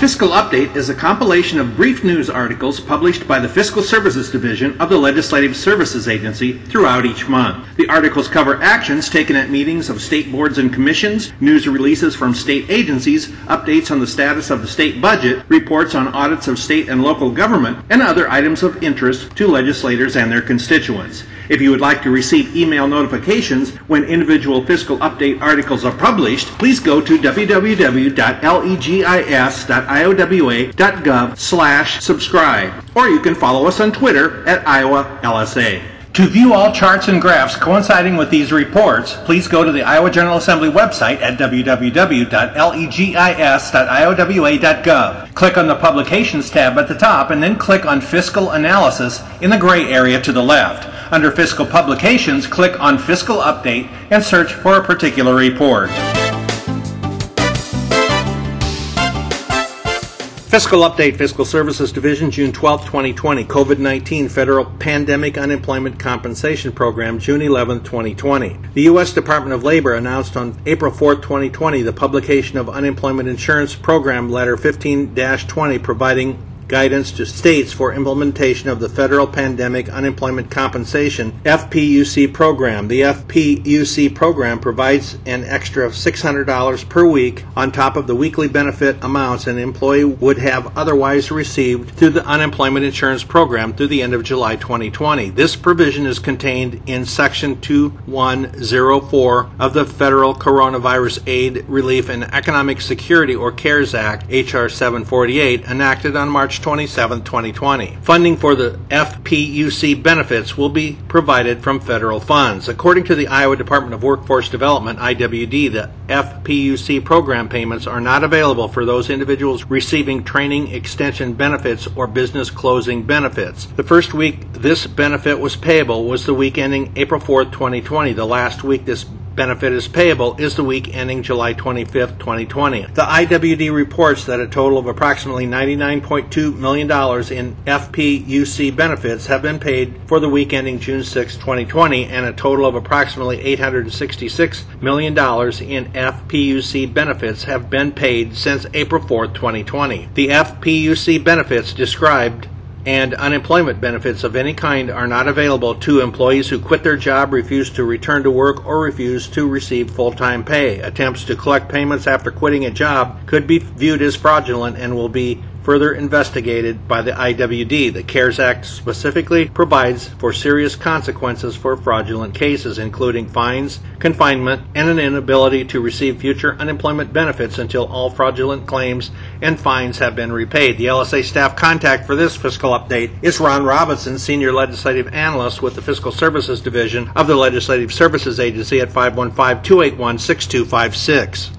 Fiscal Update is a compilation of brief news articles published by the Fiscal Services Division of the Legislative Services Agency throughout each month. The articles cover actions taken at meetings of state boards and commissions, news releases from state agencies, updates on the status of the state budget, reports on audits of state and local government, and other items of interest to legislators and their constituents. If you would like to receive email notifications when individual Fiscal Update articles are published, please go to www.legis.iowa.gov/subscribe, or you can follow us on Twitter at @IowaLSA. To view all charts and graphs coinciding with these reports, please go to the Iowa General Assembly website at www.legis.iowa.gov. Click on the Publications tab at the top and then click on Fiscal Analysis in the gray area to the left. Under Fiscal Publications, click on Fiscal Update and search for a particular report. Fiscal Update, Fiscal Services Division, June 12, 2020. COVID-19 Federal Pandemic Unemployment Compensation Program, June 11, 2020. The U.S. Department of Labor announced on April 4, 2020, the publication of Unemployment Insurance Program Letter 15-20, providing guidance to states for implementation of the Federal Pandemic Unemployment Compensation FPUC program. The FPUC program provides an extra $600 per week on top of the weekly benefit amounts an employee would have otherwise received through the Unemployment Insurance Program through the end of July 2020. This provision is contained in Section 2104 of the Federal Coronavirus Aid, Relief, and Economic Security, or CARES Act, H.R. 748, enacted on March 27, 2020. Funding for the FPUC benefits will be provided from federal funds. According to the Iowa Department of Workforce Development, IWD, the FPUC program payments are not available for those individuals receiving training extension benefits or business closing benefits. The first week this benefit was payable was the week ending April 4, 2020. The last week this benefit is payable is the week ending July 25, 2020. The IWD reports that a total of approximately $99.2 million in FPUC benefits have been paid for the week ending June 6, 2020, and a total of approximately $866 million in FPUC benefits have been paid since April 4, 2020. The FPUC benefits described and unemployment benefits of any kind are not available to employees who quit their job, refuse to return to work, or refuse to receive full-time pay. Attempts to collect payments after quitting a job could be viewed as fraudulent and will be further investigated by the IWD. The CARES Act specifically provides for serious consequences for fraudulent cases, including fines, confinement, and an inability to receive future unemployment benefits until all fraudulent claims and fines have been repaid. The LSA staff contact for this fiscal update is Ron Robinson, Senior Legislative Analyst with the Fiscal Services Division of the Legislative Services Agency at 515-281-6256.